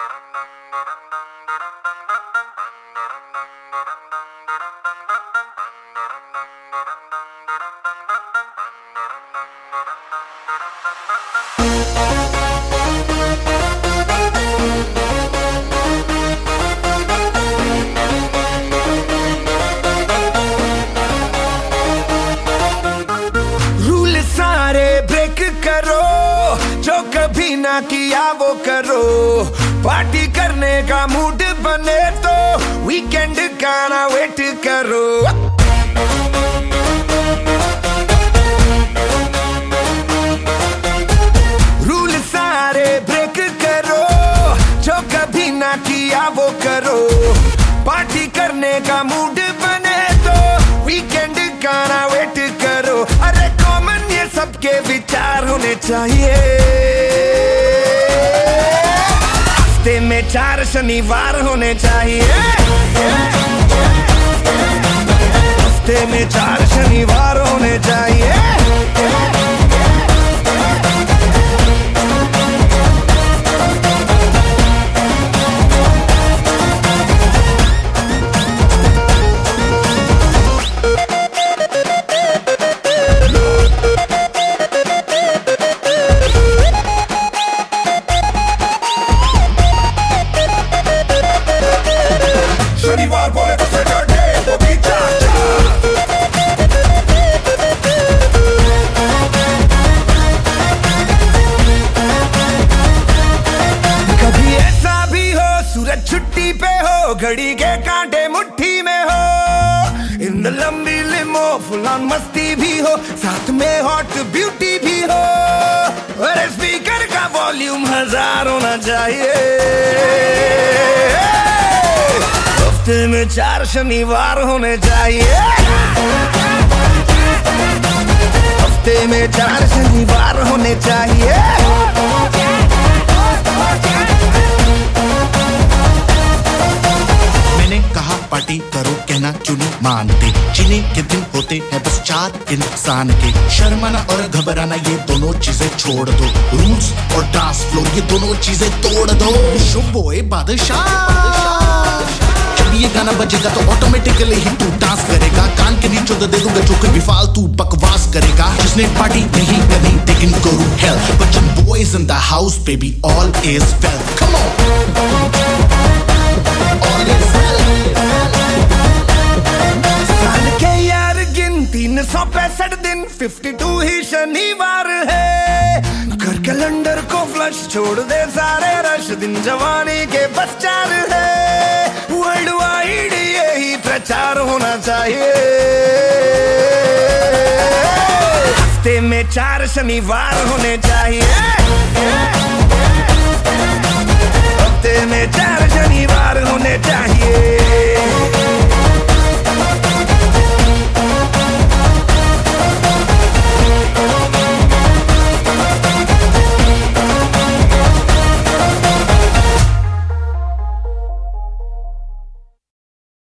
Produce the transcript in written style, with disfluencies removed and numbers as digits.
कभी ना किया वो करो, पार्टी करने का मूड बने तो वीकेंड का ना वेट करो। रूल सारे ब्रेक करो, जो कभी ना किया वो करो, पार्टी करने का मूड बने तो वीकेंड का ना वेट करो। अरे कॉमन ये सबके विचार होने चाहिए। हफ्ते में 4 शनिवार होने चाहिए। हफ्ते में 4 शनिवार होने चाहिए। शनिवार बोले तो सैटरडे वो भी चाचा। कभी ऐसा भी हो सूरज छुट्टी पे हो, घड़ी के कांटे मुट्ठी में हो, इन लंबी लिमो फुल ऑन मस्ती भी हो, साथ में हॉट ब्यूटी भी हो, और स्पीकर का वॉल्यूम 1000 होना चाहिए। हफ्ते में 4 शनिवार होने चाहिए। हफ्ते में 4 शनिवार होने चाहिए। मैंने कहा पार्टी करो, कहना क्यों नहीं मानते। जीने के दिन होते हैं बस 4 इंसान के। शर्माना और घबराना ये दोनों चीजें छोड़ दो, रूल्स और डांस फ्लोर ये दोनों चीजें तोड़ दो। शुभोए बादशाह, ये गाना बजेगा तो ऑटोमेटिकली ही तू डांस करेगा। कान के नीचे तो दे दूंगा जो कभी फालतू बकवास करेगा। जिसने पार्टी नहीं करनी they can go to hell, but your boys in the house baby all is well. Come on, all is well. साल के यार गिन 365 दिन, 52 ही शनिवार है। कर कैलेंडर को फ्लश, छोड़ दे सारे रश, दिन जवानी के बस 4 है। वर्ल्ड वाइड यही प्रचार होना चाहिए। हफ्ते में 4 शनिवार होने चाहिए। हफ्ते में 4 शनिवार होने चाहिए।